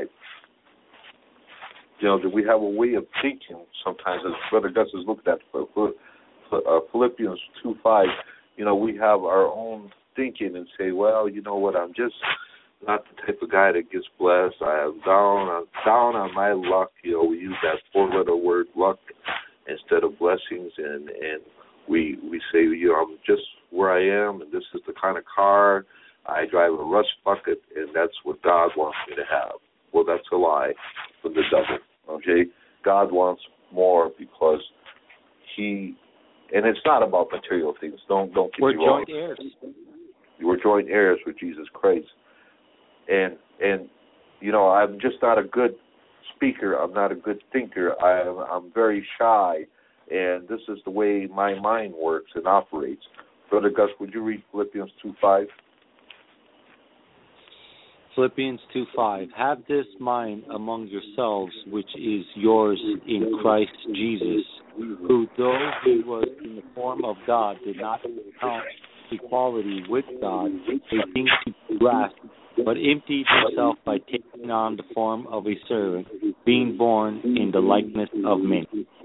We have a way of thinking sometimes, as Brother Gus has looked at Philippians 2:5. We have our own thinking and say, well, you know what, I'm just not the type of guy that gets blessed. I am down on my luck. We use that four-letter word, luck, instead of blessings, and we say, I'm just where I am, and this is the kind of car I drive, a rust bucket, and that's what God wants me to have. Well, that's a lie from the devil. Okay, God wants more, because and it's not about material things. Don't get me wrong. We're joint heirs. We're joint heirs with Jesus Christ, and I'm just not a good speaker. I'm not a good thinker. I'm very shy, and this is the way my mind works and operates. Brother Gus, would you read Philippians 2:5? Philippians 2:5. Have this mind among yourselves, which is yours in Christ Jesus, who, though he was in the form of God, did not count equality with God a thing to grasp, but emptied himself by taking on the form of a servant, being born in the likeness of men.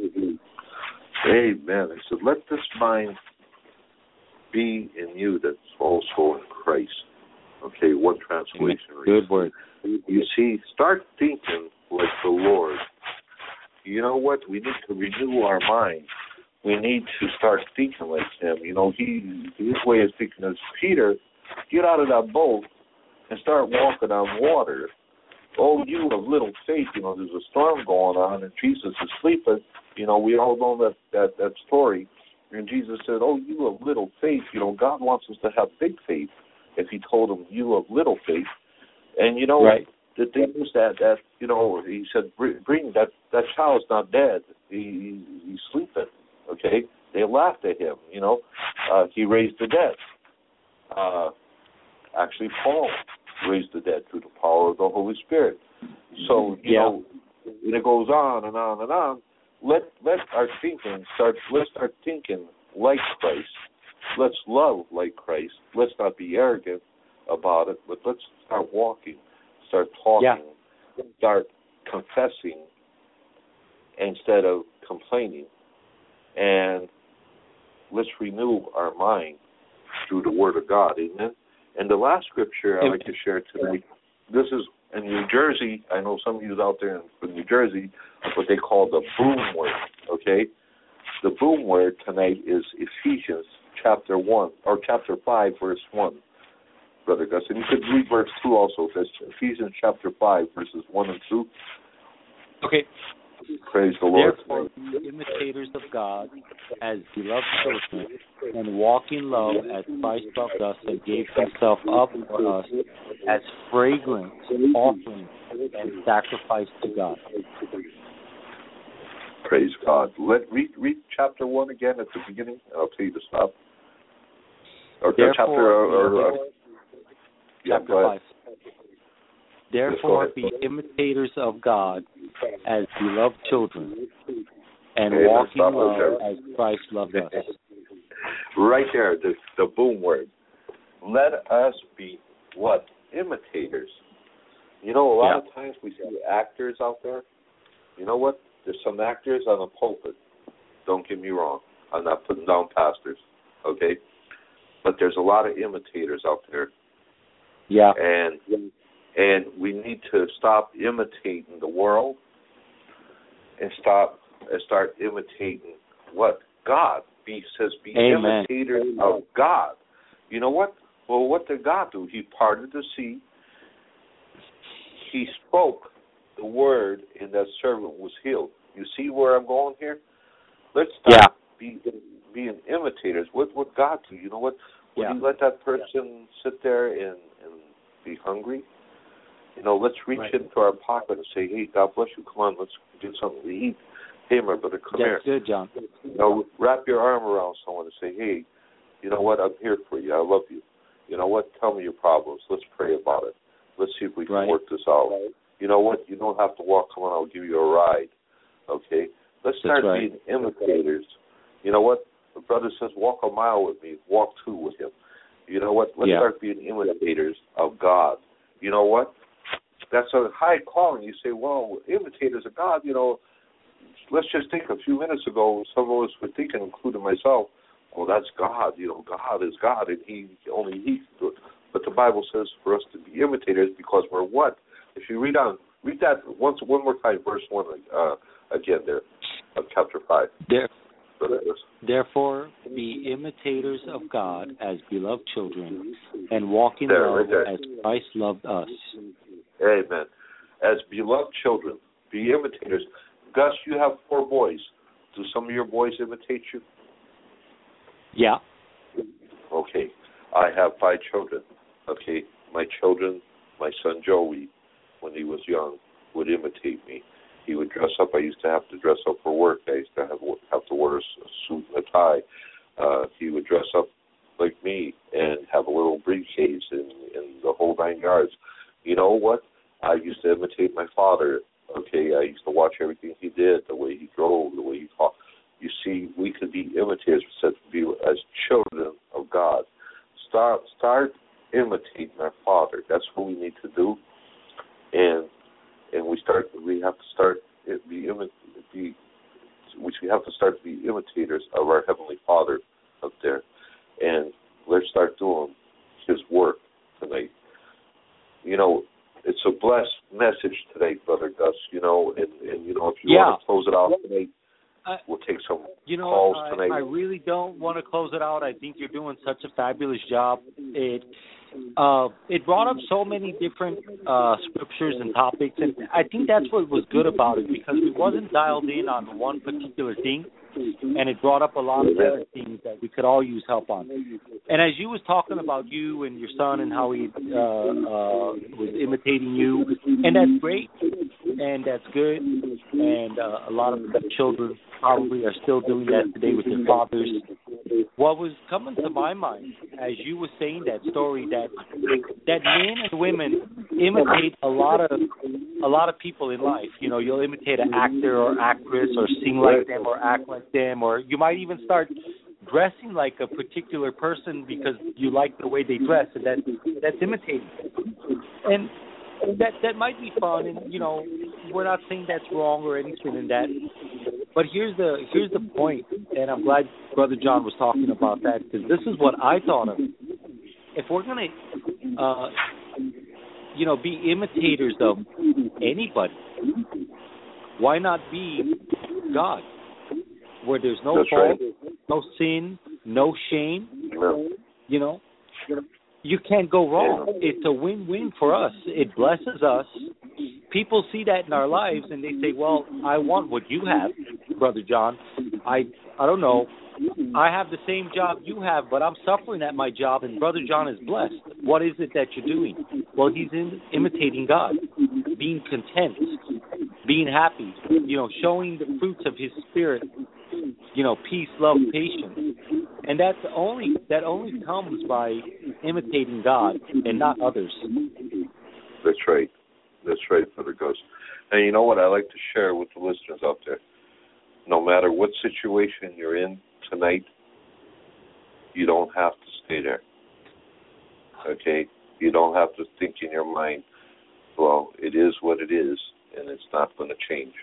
Amen. So let this mind be in you that's also in Christ. Okay, one translation. Good word. You see, start thinking like the Lord. You know what? We need to renew our mind. we need to start thinking like him. You know, his way of thinking is, Peter, get out of that boat and start walking on water. Oh, you of little faith, you know, there's a storm going on and Jesus is sleeping. You know, we all know that story. And Jesus said, oh, you of little faith, you know, God wants us to have big faith. If he told him, you of little faith. And, you know, right. The thing is that, you know, he said, bring that child's not dead. He's sleeping, okay? They laughed at him, you know. He raised the dead. Actually, Paul raised the dead through the power of the Holy Spirit. So, you know, and it goes on and on and on. Let our thinking let's start thinking like Christ. Let's love like Christ. Let's not be arrogant about it, but let's start walking, start talking, start confessing instead of complaining. And let's renew our mind through the Word of God, amen? And the last scripture I'd like to share tonight, this is in New Jersey. I know some of you out there in New Jersey, what they call the boom word, okay? The boom word tonight is Ephesians chapter 5, verse 1, Brother Gus. And you could read verse 2 also. That's Ephesians chapter 5, verses 1 and 2. Okay. Praise the Lord. Therefore, be imitators of God as beloved children, and walk in love as Christ loved us and gave himself up for us as fragrant offering and sacrifice to God. Praise God. Read chapter 1 again at the beginning, and I'll tell you to stop. Or chapter 5. Therefore, be imitators of God as beloved children, and walk in love as Christ loved us. Right there, the boom word. Let us be what? Imitators. You know, a lot of times we see actors out there. You know what? There's some actors on the pulpit. Don't get me wrong. I'm not putting down pastors, okay? But there's a lot of imitators out there. Yeah. And we need to stop imitating the world and start imitating what? God. Be Amen. imitators of God. You know what? Well, what did God do? He parted the sea. He spoke the word, and that servant was healed. You see where I'm going here? Let's start being imitators. What would God do? You know what? Would he let that person sit there and be hungry? You know, let's reach into our pocket and say, hey, God bless you. Come on, let's get something to eat. Hey, my brother, come here. That's good, John. You know, wrap your arm around someone and say, hey, you know what? I'm here for you. I love you. You know what? Tell me your problems. Let's pray about it. Let's see if we can work this out. You know what? You don't have to walk. Come on, I'll give you a ride. Okay? Let's start being imitators. You know what? The brother says, walk a mile with me. Walk 2 with him. You know what? Let's start being imitators of God. You know what? That's a high calling. You say, well, imitators of God, you know, let's just think a few minutes ago, some of us were thinking, including myself, well, that's God. You know, God is God, and only He can do it. But the Bible says for us to be imitators because we're what? If you read that one more time, verse 1 again there, of chapter 5. Therefore, be imitators of God as beloved children, and walk in love as Christ loved us. Amen. As beloved children, be imitators. Gus, you have 4 boys. Do some of your boys imitate you? Yeah. Okay. I have 5 children. Okay. My children, my son Joey, when he was young, would imitate me. He would dress up. I used to have to dress up for work. I used to have to wear a suit and a tie. He would dress up like me and have a little briefcase and the whole 9 yards. You know what? I used to imitate my father. Okay, I used to watch everything he did, the way he drove, the way he talked. You see, we could be imitators as children of God. Start imitating our Father. That's what we need to do. And we have to start to be imitators of our Heavenly Father up there. And let's start doing His work tonight. You know, it's a blessed message today, Brother Gus, you know, and you know, if you want to close it out tonight, we'll take some calls tonight. I really don't want to close it out. I think you're doing such a fabulous job. It brought up so many different scriptures and topics, and I think that's what was good about it, because we wasn't dialed in on one particular thing, and it brought up a lot of other things that we could all use help on. And as you was talking about you and your son and how he was imitating you, and that's great, and that's good, and a lot of the children probably are still doing that today with their fathers. What was coming to my mind as you were saying that story, that men and women imitate a lot of people in life. You know, you'll imitate an actor or actress, or sing like them, or act like them, or you might even start dressing like a particular person because you like the way they dress, and that's imitating. And that might be fun, and you know, we're not saying that's wrong or anything in that. But here's the point, and I'm glad Brother John was talking about that, because this is what I thought of. If we're gonna, be imitators of anybody, why not be God, where there's no That's fault, right. no sin, no shame? No. You know, you can't go wrong. It's a win-win for us. It blesses us. People see that in our lives, and they say, well, I want what you have, Brother John. I don't know. I have the same job you have, but I'm suffering at my job, and Brother John is blessed. What is it that you're doing? Well, he's imitating God, being content, being happy, showing the fruits of his spirit, peace, love, patience. And that only comes by imitating God and not others. That's right. That's right, Brother Gus. And you know what I like to share with the listeners out there? No matter what situation you're in tonight, you don't have to stay there. Okay? You don't have to think in your mind, well, it is what it is, and it's not going to change.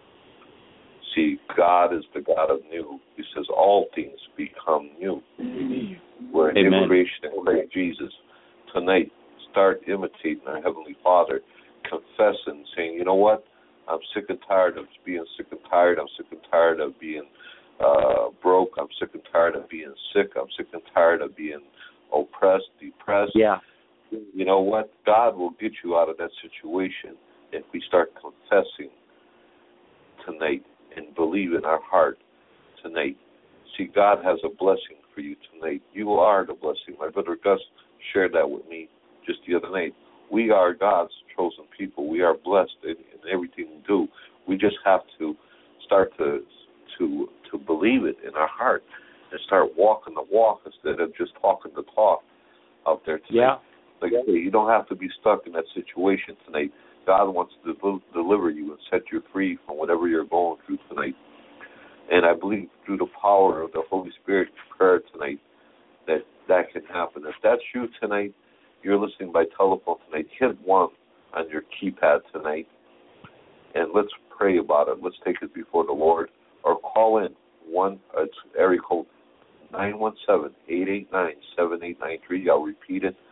See, God is the God of new. He says all things become new. We're in immigration in Christ Jesus. Tonight, start imitating our Heavenly Father, confessing, saying, you know what? I'm sick and tired of being sick and tired. I'm sick and tired of being broke. I'm sick and tired of being sick. I'm sick and tired of being oppressed, depressed. Yeah. You know what? God will get you out of that situation if we start confessing tonight and believe in our heart tonight. See, God has a blessing for you tonight. You are the blessing. My brother Gus shared that with me just the other night. We are God's chosen people. We are blessed in everything we do. We just have to start to believe it in our heart and start walking the walk instead of just talking the talk out there tonight. Yeah. Like I say, you don't have to be stuck in that situation tonight. God wants to deliver you and set you free from whatever you're going through tonight. And I believe through the power of the Holy Spirit prayer tonight that can happen. If that's you tonight, you're listening by telephone tonight, hit 1 on your keypad tonight, and let's pray about it. Let's take it before the Lord, or call in it's area code 917-889-7893. I'll repeat it,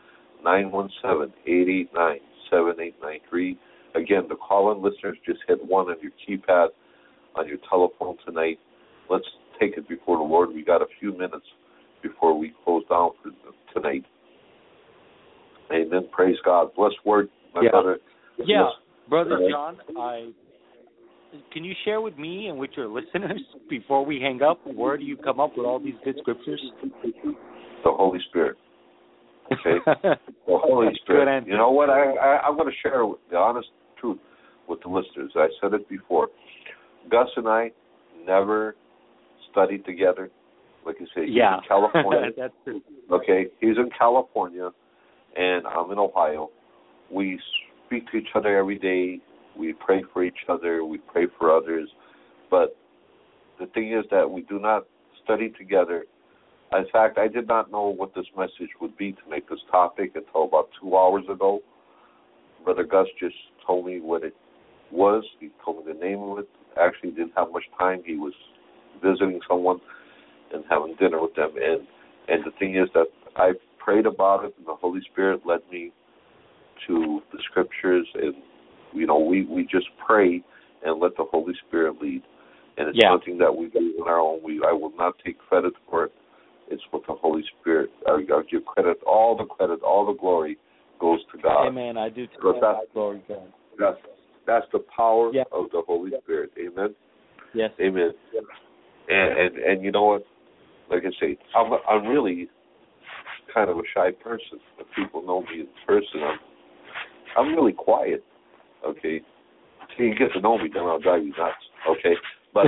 917-889-7893. Again, the call-in listeners, just hit 1 on your keypad on your telephone tonight. Let's take it before the Lord. We got a few minutes before we close down for tonight. Amen. Praise God. Blessed word, my brother. Yeah, Brother John, can you share with me and with your listeners before we hang up, where do you come up with all these good scriptures? The Holy Spirit. Okay? The Holy Spirit. You know what? I'm going to share the honest truth with the listeners. I said it before. Gus and I never studied together. Like you say, he's in California. That's true. Okay? He's in California, and I'm in Ohio. We speak to each other every day. We pray for each other. We pray for others. But the thing is that we do not study together. In fact, I did not know what this message would be to make this topic until about 2 hours ago. Brother Gus just told me what it was. He told me the name of it. Actually didn't have much time. He was visiting someone and having dinner with them. And the thing is that I prayed about it, and the Holy Spirit led me to the scriptures, and we just pray and let the Holy Spirit lead. And it's nothing that we do on our own. I will not take credit for it. It's with the Holy Spirit. I'll give credit, all the glory goes to God. Amen. I do take glory, God. That's the power of the Holy Spirit. Amen. Yes. Amen. And you know what? Like I say, I'm really kind of a shy person. If people know me in person, I'm really quiet. Okay. Till you get to know me, then I'll drive you nuts. Okay. But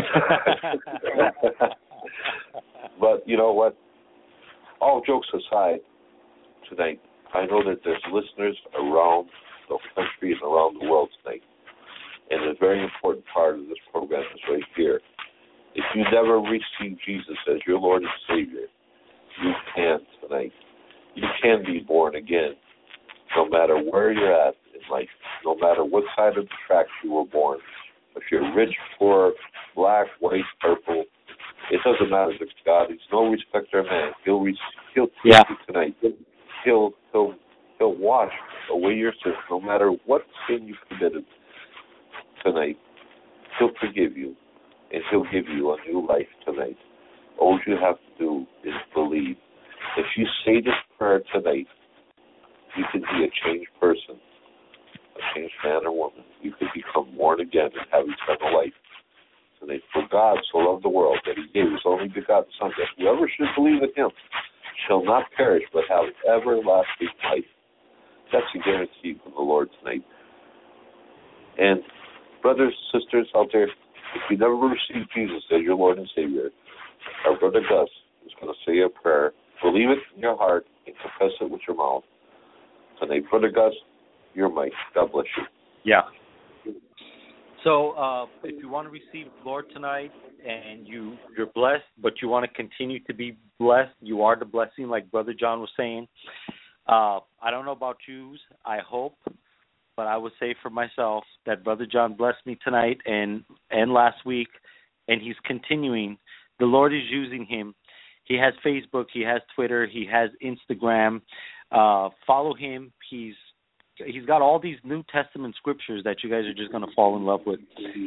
but you know what? All jokes aside, tonight, I know that there's listeners around the country and around the world tonight. And a very important part of this program is right here. If you never received Jesus as your Lord and Savior, you can tonight. You can be born again, no matter where you're at in life, no matter what side of the tracks you were born. If you're rich, poor, black, white, purple, it doesn't matter to God. He's no respecter of man. He'll take you tonight. He'll wash away your sins, no matter what sin you committed tonight. He'll forgive you, and he'll give you a new life tonight. All you have to do is believe. If you say this prayer tonight, you can be a changed person, a changed man or woman. You can become born again and have eternal life. Tonight, for God so loved the world that he gave his only begotten Son, that whoever should believe in him shall not perish but have everlasting life. That's a guarantee from the Lord tonight. And brothers, sisters out there, if you never received Jesus as your Lord and Savior, our brother Gus is going to say a prayer. Believe it in your heart and confess it with your mouth. Tonight, brother Gus, you're Mike. God bless you. Yeah. So if you want to receive the Lord tonight and you're blessed, but you want to continue to be blessed, you are the blessing, like Brother John was saying. I don't know about you, I hope, but I would say for myself that Brother John blessed me tonight and last week, and he's continuing. The Lord is using him. He has Facebook, he has Twitter, he has Instagram. Follow him. He's got all these New Testament scriptures that you guys are just going to fall in love with.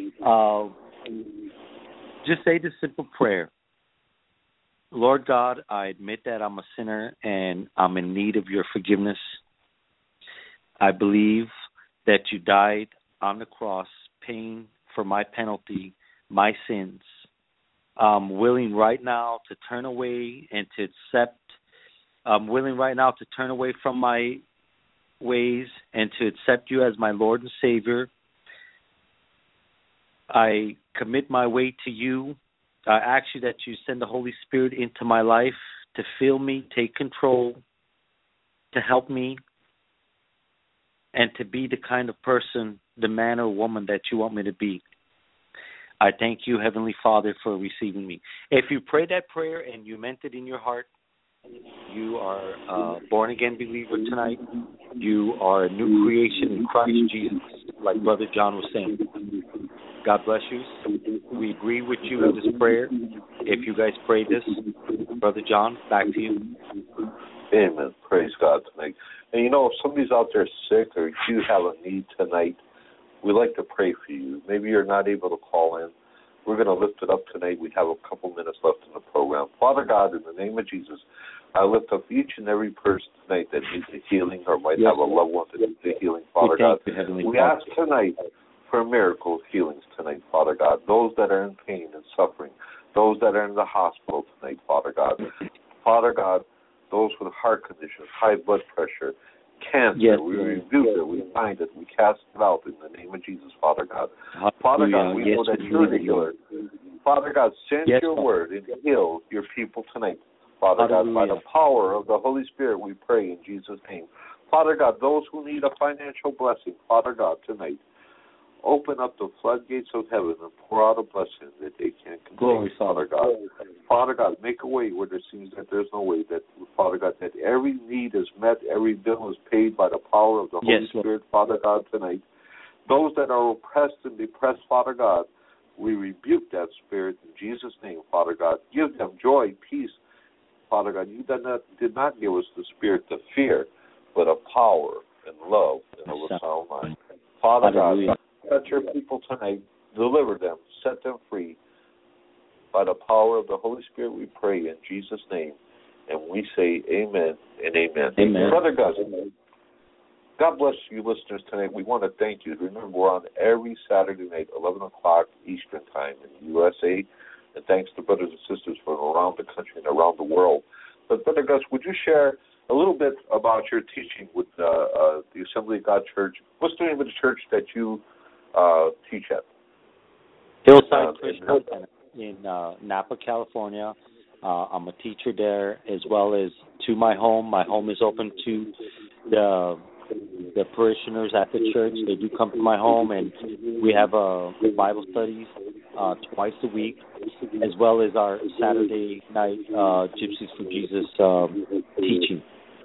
Just say this simple prayer. Lord God, I admit that I'm a sinner and I'm in need of your forgiveness. I believe that you died on the cross, paying for my penalty, my sins. I'm willing right now to turn away and to accept. I'm willing right now to turn away from my ways and to accept you as my Lord and Savior. I commit my way to you. I ask you that you send the Holy Spirit into my life to fill me, take control, to help me, and to be the kind of person, the man or woman that you want me to be. I thank you, Heavenly Father, for receiving me. If you prayed that prayer and you meant it in your heart, you are a born-again believer tonight. You are a new creation in Christ Jesus, like Brother John was saying. God bless you. We agree with you in this prayer. If you guys pray this, Brother John, back to you. Amen. Praise God tonight. And you know, if somebody's out there sick or you have a need tonight, we'd like to pray for you. Maybe you're not able to call in. We're going to lift it up tonight. We have a couple minutes left in the program. Father God, in the name of Jesus, I lift up each and every person tonight that needs a healing or might have a loved one that needs a healing, Father God. We ask tonight for miracle healings tonight, Father God. Those that are in pain and suffering, those that are in the hospital tonight, Father God. Father God, those with heart conditions, high blood pressure, cancer, we rebuke it, we bind it, we cast it out in the name of Jesus, Father God. Father God, we know that you're the healer. Father God, send your word and heal your people tonight. Father God, by the power of the Holy Spirit, we pray in Jesus' name. Father God, those who need a financial blessing, Father God, tonight, open up the floodgates of heaven and pour out a blessing that they can't contain. Glory, Father God. Father God, make a way where there seems that there's no way. That, Father God, that every need is met, every bill is paid by the power of the Holy Spirit, Father God, tonight. Those that are oppressed and depressed, Father God, we rebuke that spirit in Jesus' name, Father God. Give them joy, peace, Father God. You did not give us the spirit of fear, but of power and love and of a sound mind. Father God, touch your people tonight, deliver them, set them free. By the power of the Holy Spirit we pray in Jesus' name. And we say amen and amen. Amen. Brother Gus, God bless you listeners tonight. We want to thank you. Remember, we're on every Saturday night, 11 o'clock Eastern Time in the USA. And thanks to brothers and sisters from around the country and around the world. But Brother Gus, would you share a little bit about your teaching with the Assembly of God Church? What's the name of the church that you teach at? Hillside Christian Center in Napa, California. I'm a teacher there, as well as to my home. My home is open to the parishioners at the church. They do come to my home, and we have Bible studies twice a week, as well as our Saturday night Gypsies for Jesus teaching.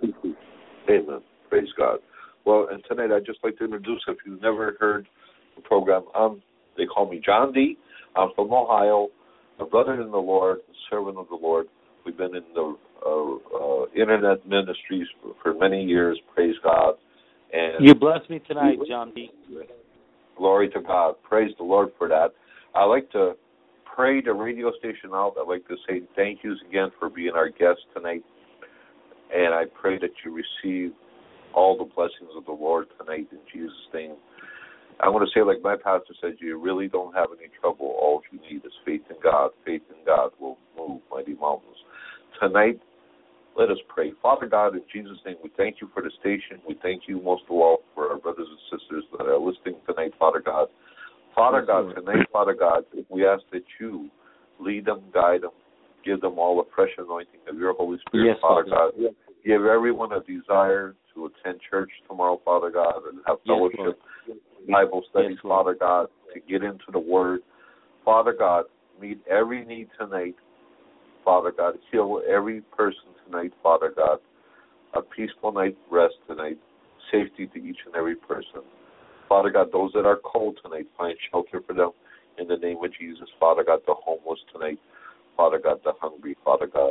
Amen. Praise God. Well, and tonight I'd just like to introduce, if you've never heard the program, they call me John D. I'm from Ohio, a brother in the Lord, a servant of the Lord. We've been in the internet ministries for many years. Praise God. And you blessed me tonight, John D. Glory to God. Praise the Lord for that. I'd like to pray the radio station out. I'd like to say thank yous again for being our guest tonight. And I pray that you receive all the blessings of the Lord tonight in Jesus' name. I want to say, like my pastor said, you really don't have any trouble. All you need is faith in God. Faith in God will move mighty mountains. Tonight, let us pray. Father God, in Jesus' name, we thank you for the station. We thank you most of all for our brothers and sisters that are listening tonight, Father God. Father God, tonight, Father God, we ask that you lead them, guide them, give them all the fresh anointing of your Holy Spirit, yes, Father God. Yes. Give everyone a desire to attend church tomorrow, Father God, and have fellowship, Bible studies, Father God, to get into the Word. Father God, meet every need tonight, Father God. Heal every person tonight, Father God. A peaceful night rest tonight. Safety to each and every person. Father God, those that are cold tonight, find shelter for them in the name of Jesus. Father God, the homeless tonight. Father God, the hungry. Father God,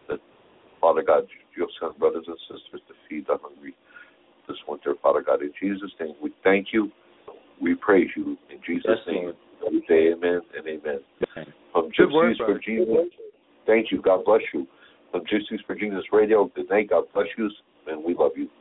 you'll send brothers and sisters to feed the hungry this winter, Father God. In Jesus' name, we thank you. We praise you. In Jesus' name, we say amen and amen. From Gypsies for Jesus, thank you. God bless you. From Gypsies for Jesus Radio, good night. God bless you, and we love you.